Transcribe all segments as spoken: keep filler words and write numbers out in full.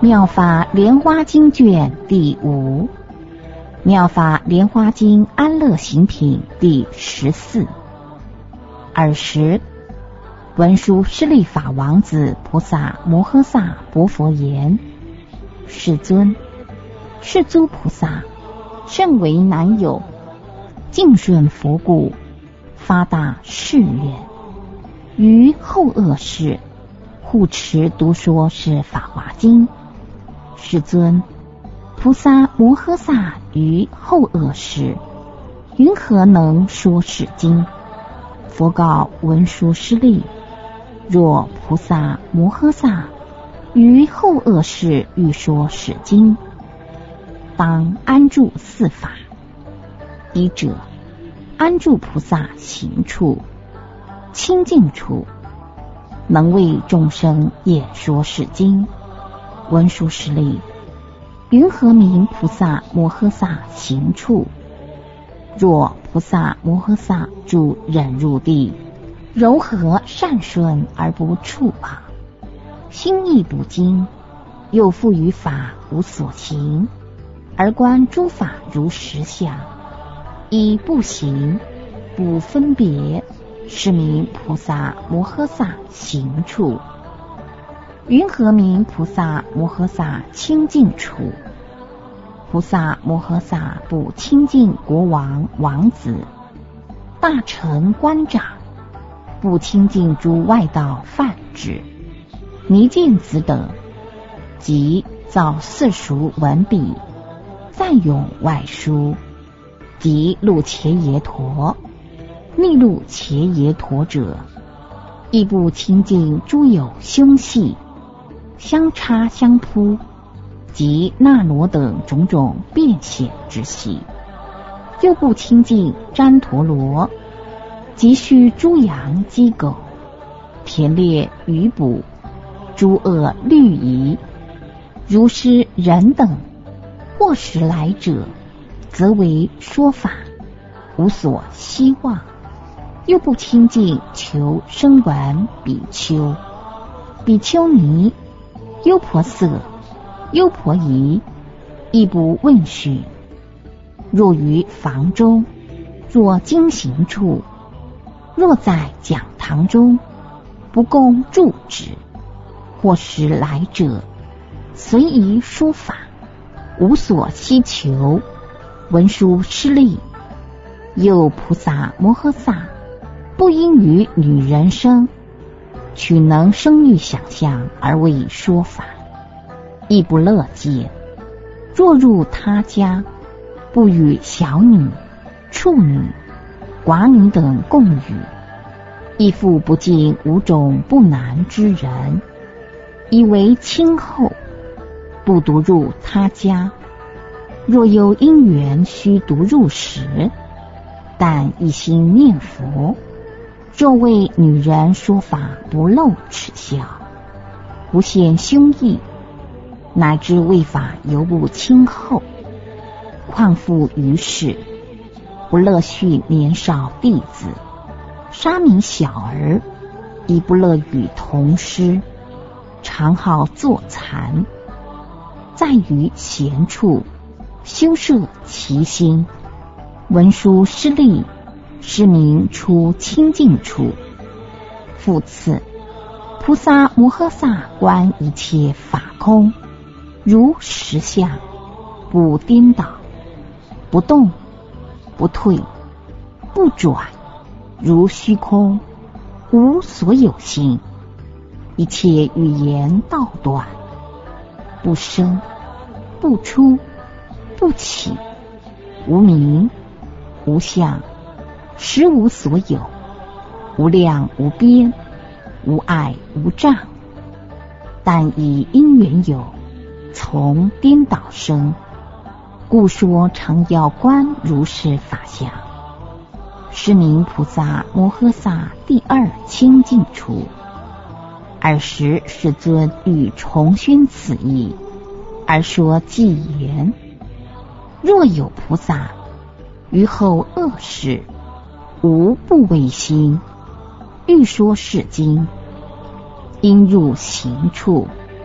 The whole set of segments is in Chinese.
妙法莲花经卷第五，妙法莲花经安乐行品第十四。尔时，文殊师利法王子菩萨摩诃萨薄佛言：世尊，世诸菩萨甚为难有，敬顺佛故，发大誓愿，于后恶世护持读说是法华经。世尊，菩萨摩诃萨于后恶世云何能说是经？佛告文殊师利：若菩萨摩诃萨于后恶世欲说是经，当安住四法。一者，安住菩萨行处、清净处，能为众生演说是经。文殊师利：云何名菩萨摩诃萨行处？若菩萨摩诃萨住忍辱地，柔和善顺而不触法，心意不惊，又复于法无所行，而观诸法如实相，以不行不分别，是名菩萨摩诃萨行处。云何名菩萨摩诃萨清净处？菩萨摩诃萨不亲近国王王子、大臣官长，不亲近诸外道梵志、尼犍子等，即造四书文笔，赞咏外书，即录伽耶陀、逆录伽耶陀者，亦不亲近诸有凶系、相插相扑及那罗等种种变显之系，又不亲近旃陀罗及须诸羊鸡狗、田猎鱼捕、诸恶律仪、如是人等，或时来者，则为说法，无所希望。又不亲近求声闻比丘、比丘尼、优婆塞、优婆夷，亦不问讯。若于房中，若经行处，若在讲堂中，不共住止，或时来者，随宜说法，无所希求。文殊师利：又菩萨摩诃萨不因于女人生，取能生育想象而为说法，亦不乐见。若入他家，不与小女、处女、寡女等共语，亦复不尽五种不男之人，以为亲厚，不独入他家。若有因缘须独入时，但一心念佛，若为女人说法，不露齿笑，不现凶意，乃至为法犹不亲厚，况复于世，不乐训年少弟子，沙弥小儿，亦不乐与同师，常好坐禅，在于闲处，修摄其心。文殊师利：是名出清净处。复次，菩萨摩诃萨观一切法空，如实相，不颠倒，不动，不退，不转，如虚空，无所有性。一切语言道断，不生，不出，不起，无名，无相，实无所有，无量无边，无碍无障。但以因缘有，从颠倒生，故说常要观如是法相。是名菩萨摩诃萨第二清净处。尔时世尊欲重宣此义，而说偈言：若有菩萨于后恶世，无不为心，欲说是经，应入行处，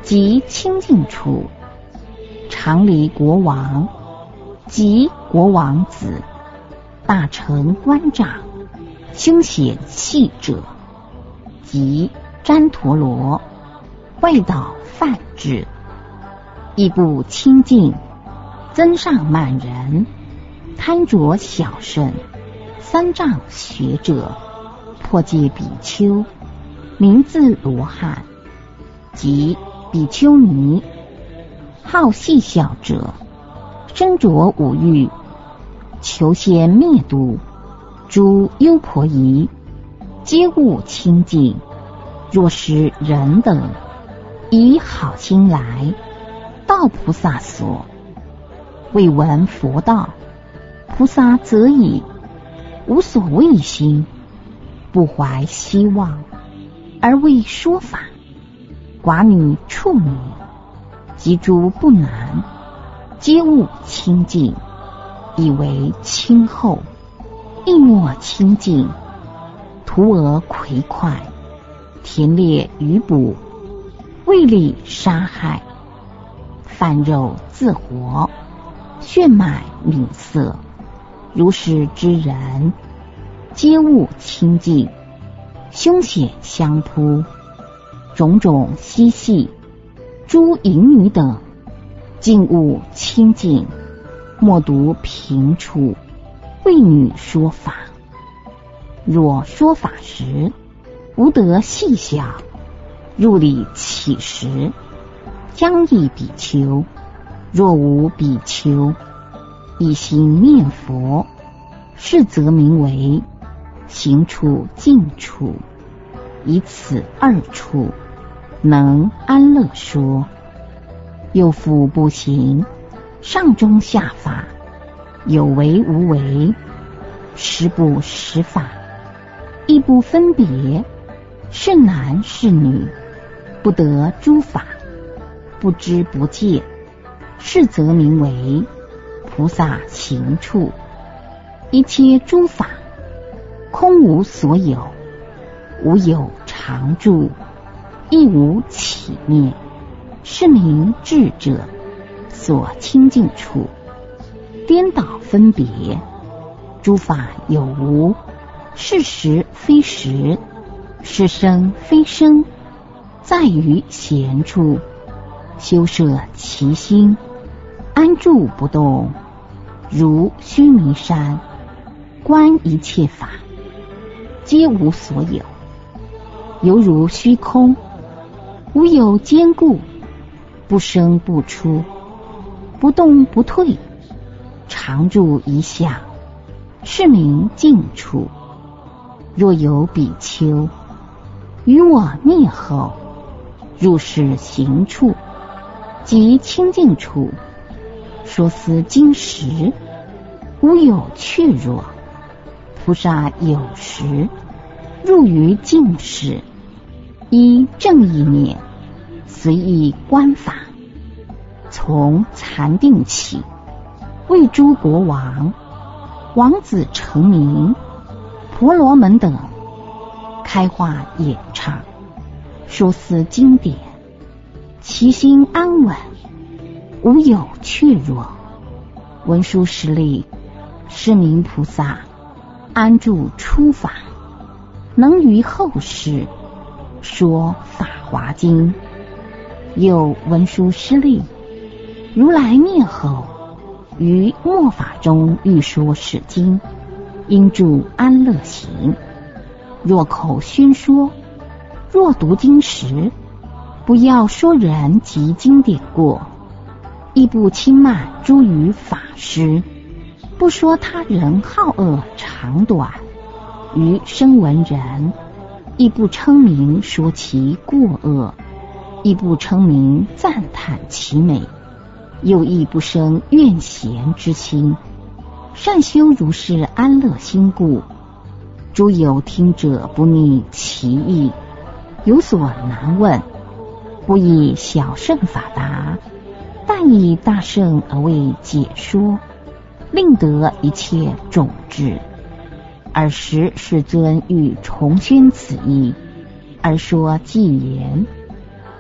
即清净处，常离国王及国王子、大臣官长、凶险细者，即旃陀罗、外道梵志，亦不清净增上慢人、贪着小圣、三藏学者、破戒比丘、名字罗汉及比丘尼，好细小者，身着五欲，求仙灭度，诸优婆夷，皆勿清净。若是人等以好心来，到菩萨所，未闻佛道，菩萨则以无所谓心，不怀希望，而为说法。寡女、处女及诸不男，皆勿清净，以为亲厚，亦莫清净。徒儿葵快，田猎鱼捕，为利杀害，饭肉自活，血脉泯色，如是之人，皆勿清净。凶险相扑，种种嬉戏，诸淫女等，尽勿清净。莫独平处，为女说法。若说法时，无得细小，入理起时，将益比丘。若无比丘，一心念佛，是则名为行处净处。以此二处，能安乐说。又复不行，上中下法，有为无为，实不实法，亦不分别，是男是女，不得诸法，不知不见，是则名为菩萨行处。一切诸法，空无所有，无有常住，亦无起灭，是名智者所清净处。颠倒分别，诸法有无，是实非实，是生非生，在于闲处，修摄其心，安住不动，如须弥山，观一切法，皆无所有，犹如虚空，无有坚固，不生不出，不动不退，常住一相，是名净处。若有比丘于我灭后，入是行处及清净处，说思经时，无有怯弱。菩萨有时入于净室，依正意念，随意观法，从禅定起，为诸国王、王子成名、婆罗门等开化演唱，说思经典，其心安稳，无有怯弱。文殊师利，是名菩萨安住初法，能于后世说法华经。又文殊师利，如来灭后，于末法中欲说是经，应住安乐行。若口宣说，若读经时，不要说人及经典过，亦不轻慢诸于法师，不说他人好恶长短，于声闻人，亦不称名说其过恶，亦不称名赞叹其美，又亦不生怨嫌之心。善修如是安乐心故，诸有听者不逆其意，有所难问，不以小圣法答，但以大圣而为解说，令得一切种智。尔时世尊欲重宣此意，而说偈言：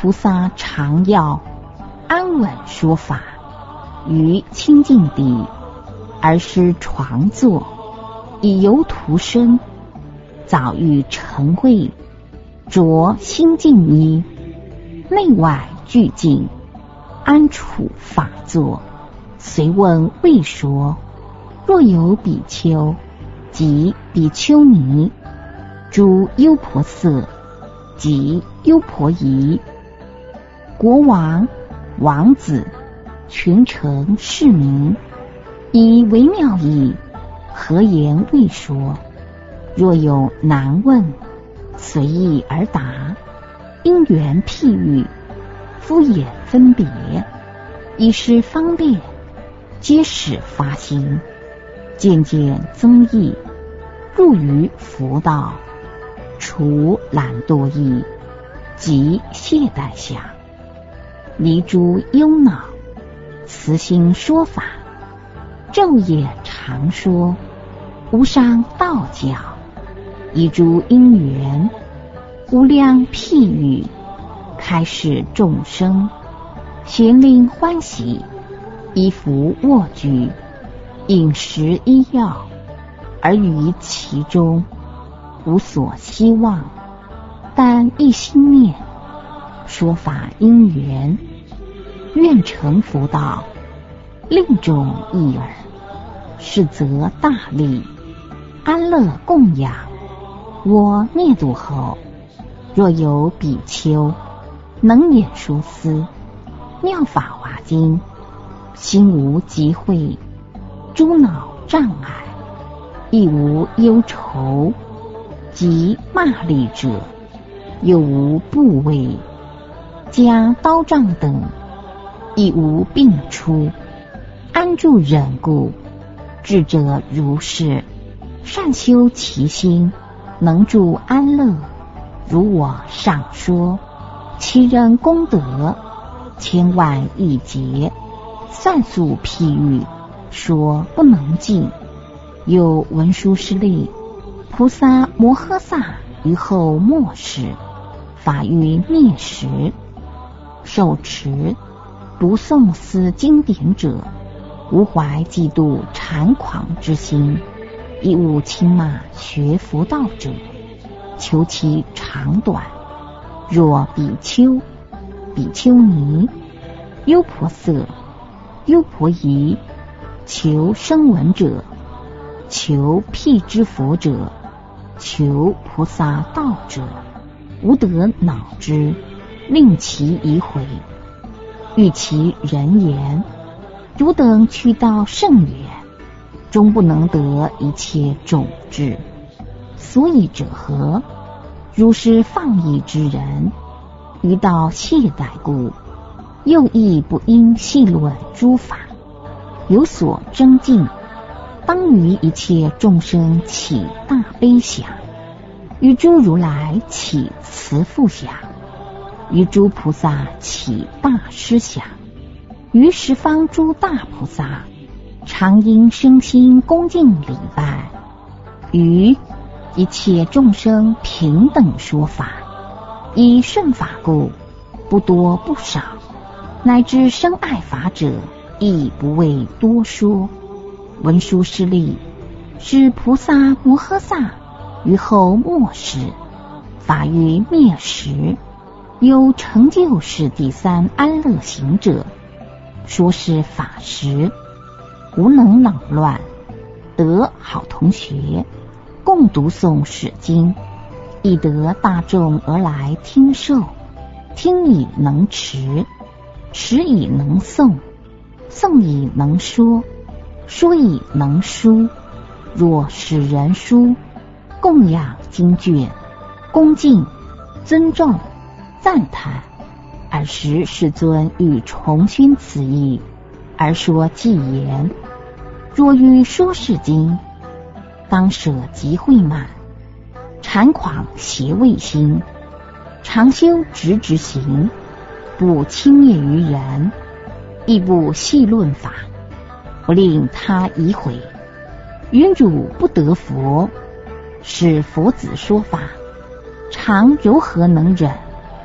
菩萨常要安稳说法，于清净地而施床坐，以由徒身，早欲成慧，着心净衣，内外俱净，安处法座。随问未说，若有比丘及比丘尼，诸优婆塞及优婆夷，国王、王子、群臣市民，以为妙义，何言未说？若有难问，随意而答，因缘譬喻，敷衍分别，以是方便，皆使发心，渐渐增益，入于佛道，除懒惰意及懈怠相，离诸忧恼，慈心说法，昼夜常说，无伤道教，以诸因缘，无量譬喻，开示众生，咸令欢喜，衣服卧具，饮食医药，而于其中无所希望，但一心念，说法因缘，愿成佛道，令众益耳，是则大利，安乐供养。我灭度后，若有比丘能演说思，妙法华经，心无疾秽，诸恼障碍，亦无忧愁及骂詈者，又无怖畏，将刀杖等，亦无病出，安住忍故，智者如是，善修其心，能住安乐。如我上说，其人功德千万亿劫，算数譬喻，说不能尽。有文殊师利菩萨摩诃萨于后末世，法于灭时，受持读诵此经典者，无怀嫉妒谄狂之心，亦无轻骂学佛道者，求其长短。若比丘、比丘尼、优婆塞、优婆夷，求声闻者，求辟支佛者，求菩萨道者，无得恼之，令其疑悔。欲其人言，汝等去到甚远，终不能得一切种智。所以者何？如是放逸之人，于道懈怠故，又亦不应细论诸法，有所增进，当于一切众生起大悲想，于诸如来起慈父想，于诸菩萨起大师想，于十方诸大菩萨常应生心恭敬礼拜，于一切众生平等说法，以顺法故，不多不少，乃至生爱法者，亦不为多说。文殊师利是菩萨摩诃萨于后末世，法于灭时，有成就是第三安乐行者，说是法时，无能扰乱，得好同学共读诵史经，亦得大众而来听受，听以能持，持以能诵，诵以能说，说以能书。若使人书，供养经卷，恭敬尊重赞叹，尔时世尊欲重宣此意，而说偈言：若欲说是经，当舍极慧满，谄狂邪畏心，常修直直行，不轻蔑于人，亦不细论法，不令他疑悔。云汝不得佛，使佛子说法，常柔和能忍，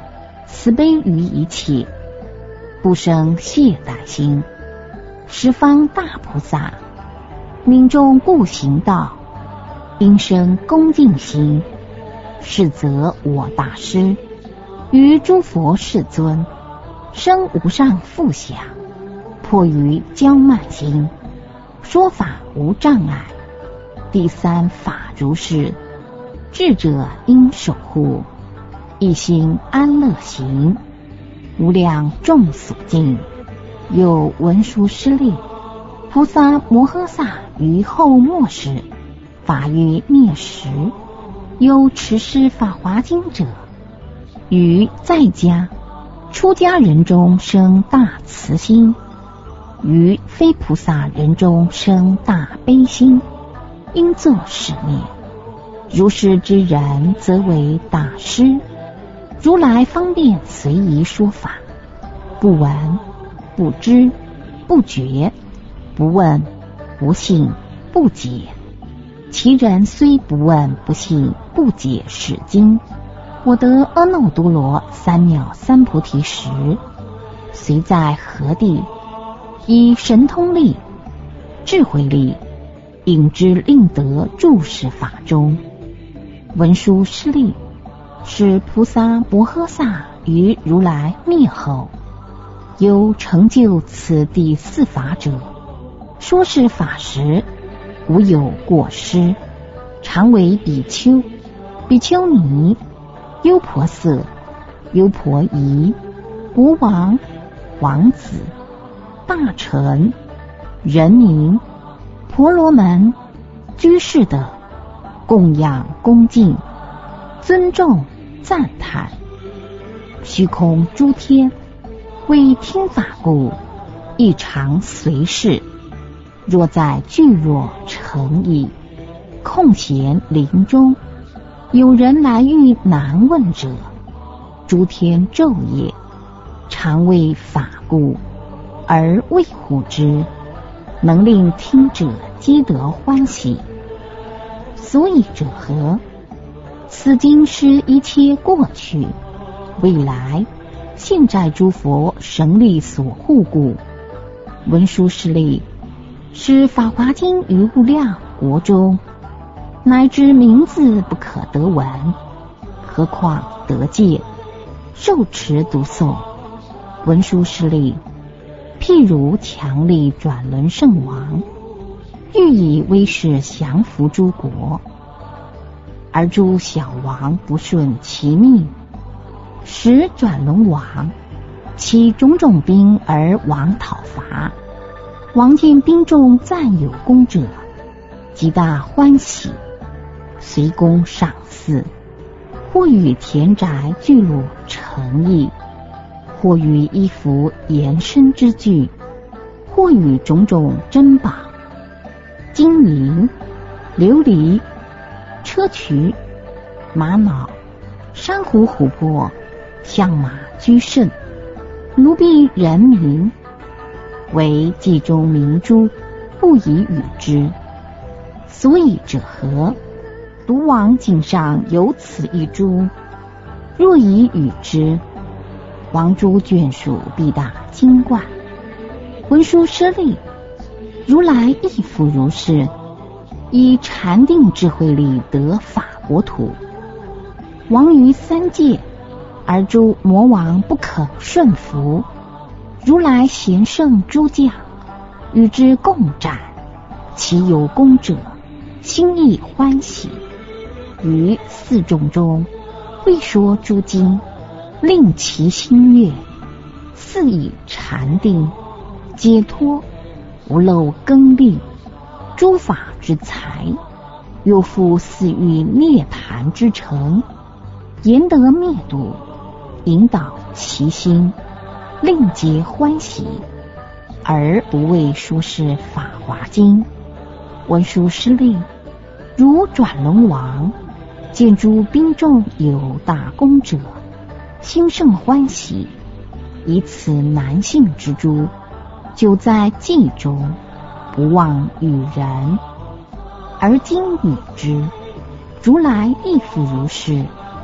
慈悲于一切，不生懈怠心。十方大菩萨，命中不行道，应生恭敬心。是则我大师于诸佛世尊，生无上富享，迫于骄慢心，说法无障碍。第三法如是，智者应守护，一心安乐行。无量众所敬，有文殊师利菩萨摩诃萨于后末世，法于灭时，有持施法华经者，于在家出家人中生大慈心，于非菩萨人中生大悲心，应作是念：如是之人，则为大师。如来方便随宜说法，不闻不知不觉，不问不信不解。其人虽不问不信不解是经，我得阿耨多罗三藐三菩提时，随在何地，以神通力智慧力，引之令得住世法中。文殊师利是菩萨摩诃萨于如来灭后，有成就此第四法者，说是法时，无有过失，常为比丘、比丘尼、优婆塞、优婆夷、国王、王子、大臣、人民、婆罗门、居士等供养恭敬、尊重赞叹。虚空诸天为听法故，亦常随侍。若在聚落城邑，空闲林中，有人来欲难问者，诸天昼夜常为法故，而为护之，能令听者皆得欢喜。所以者何？此经是一切过去、未来、现在诸佛神力所护故。文殊师利是法华经于无量国中，乃至名字不可得闻，何况得见、受持读诵。文殊师利譬如强力转轮圣王，欲以威势降服诸国，而诸小王不顺其命，使转轮王起种种兵而王讨伐。王见兵众赞有功者，极大欢喜，随功赏赐，或与田宅聚落诚邑，或与衣服延伸之具，或与种种珍宝、金银、琉璃、砗磲、玛瑙、珊瑚、琥珀、象马居胜，奴婢人民，为计中明珠，不以与之。所以者何？独王颈上有此一珠，若以与之，王珠眷属必大金冠。文殊师利，如来亦复如是，以禅定智慧力得法国土。王于三界，而诸魔王不可顺服。如来贤圣诸将，与之共战，其有功者，心意欢喜。于四众中，未说诸经，令其心悦，似以禅定解脱，无漏更立，诸法之才，又复似欲涅槃之城，言得灭度，引导其心，令皆欢喜，而不为说是法华经。文殊师利，如转轮王见诸兵众有大功者，心甚欢喜，以此难信之珠，就在计中，不忘与人，而今与之。如来亦复如是，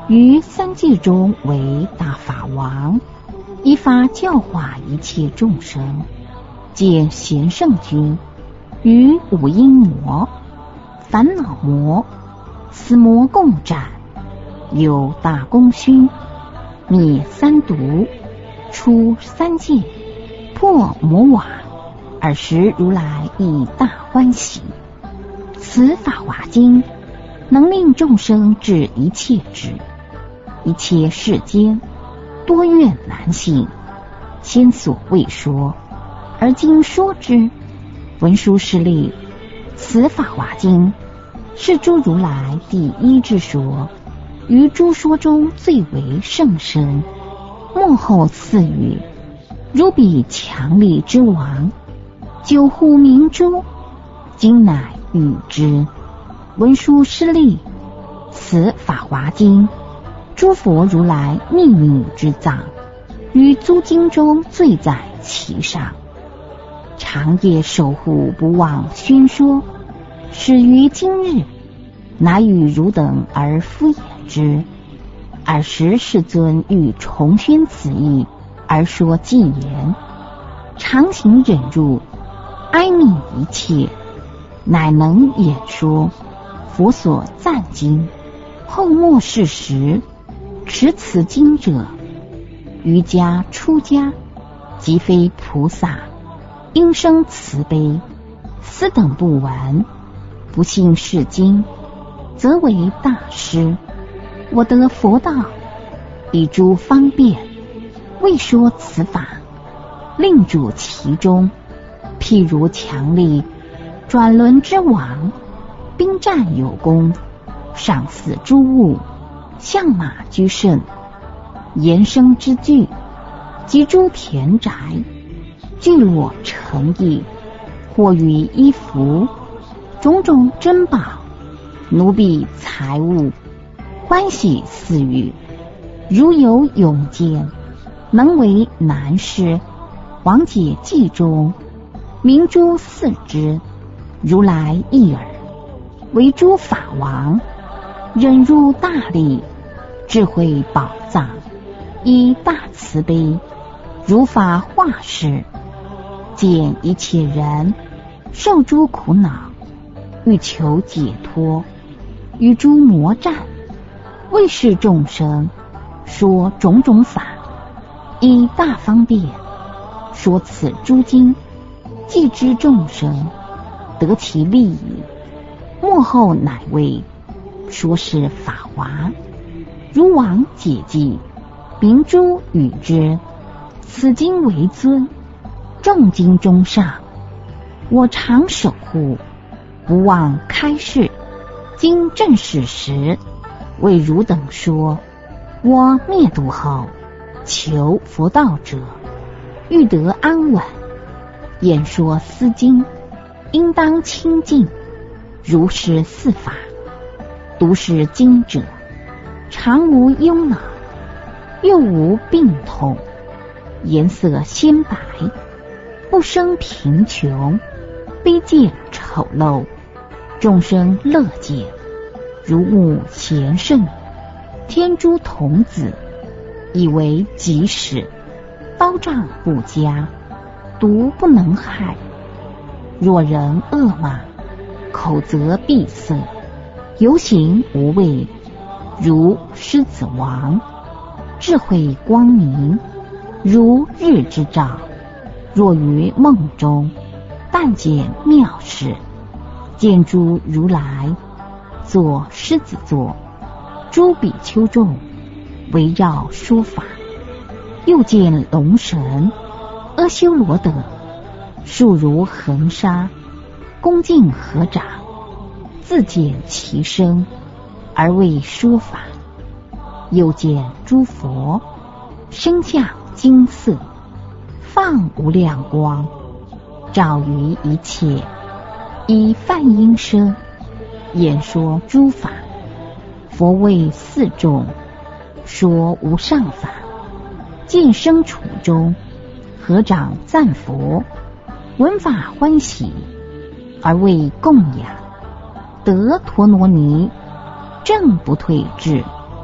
于三界中为大法王，依法教化一切众生。见贤圣君与五阴魔、烦恼魔、死魔共战，有大功勋，灭三毒，出三界，破魔瓦。尔时如来亦大欢喜。此法华经能令众生至一切智，一切世间多怨难信，先所未说，而今说之。文殊师利，此法华经是诸如来第一之说，于诸说中最为甚深，幕后赐予，如彼强力之王，九户明珠，今乃与之。文殊师利，此法华经诸佛如来秘密之藏，于诸经中最在其上，长夜守护不忘宣说，始于今日，乃与汝等而敷衍之。尔时世尊欲重宣此意，而说偈言：常行忍辱，哀悯一切，乃能演说佛所赞经。后末世时，持此经者，于家出家，即非菩萨，应生慈悲。斯等不闻，不信是经，则为大师。我得佛道，以诸方便，为说此法，令主其中。譬如强力转轮之王，兵战有功，赏赐诸物，象马居胜，延生之具，及诸田宅，聚落成邑，或于衣服，种种珍宝，奴婢财物，欢喜赐予。如有勇健，能为男士，王解记中，明珠四之，如来一耳，为诸法王，忍辱大力，智慧宝藏，以大慈悲，如法化世，见一切人受诸苦恼，欲求解脱，与诸魔战，为是众生说种种法，以大方便说此诸经，既知众生得其利益。末后乃为说是法华，如王解记，明珠与之。此经为尊，众经中上，我常守护，不忘开示。今正始时，为汝等说，我灭度后，求佛道者，欲得安稳，演说斯经，应当清净，如是四法。读是经者，常无忧恼，又无病痛，颜色鲜白，不生贫穷，卑贱丑陋，众生乐见，如沐贤圣，天诸童子，以为己使，刀杖不加，毒不能害。若人恶骂，口则闭塞，游行无畏，如狮子王，智慧光明，如日之照。若于梦中，但见妙事，见诸如来作狮子座，诸比丘众围绕说法，又见龙神、阿修罗等，数如恒沙，恭敬合掌，自见其身，而为说法。又见诸佛，身相金色，放无量光，照于一切，以梵音声演说诸法。佛为四众，说无上法，见生处中，合掌赞佛，闻法欢喜，而为供养。得陀罗尼，正不退志，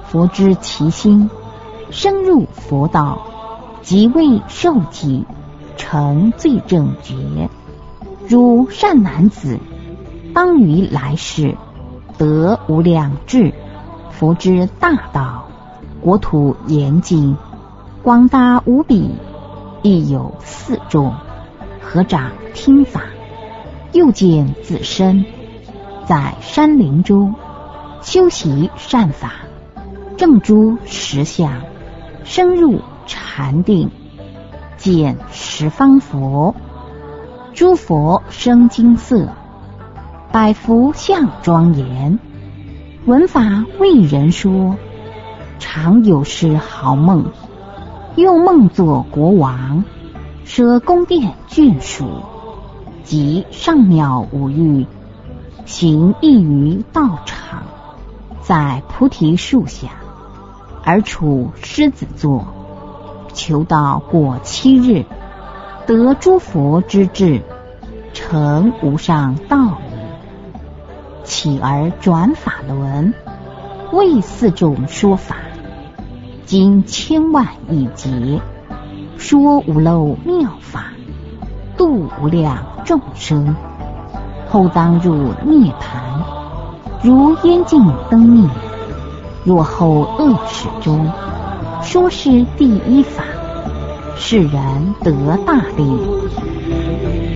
佛知其心，深入佛道，即为受记，成最正觉。如善男子，当于来世得无量智，佛之大道，国土严谨，广大无比，亦有四众，合掌听法，又见自身在山林中修习善法，正诸实相，深入禅定，见十方佛，诸佛生金色，百福相庄严，闻法为人说，常有失好梦，又梦作国王，舍宫殿眷属，及上妙五欲，行异于道场，在菩提树下，而处狮子座，求道过七日，得诸佛之智，成无上道理。起而转法轮，为四众说法，经千万亿劫，说无漏妙法，度无量众生，后当入涅盘，如烟尽灯灭。若后恶世中，说是第一法，世人得大利。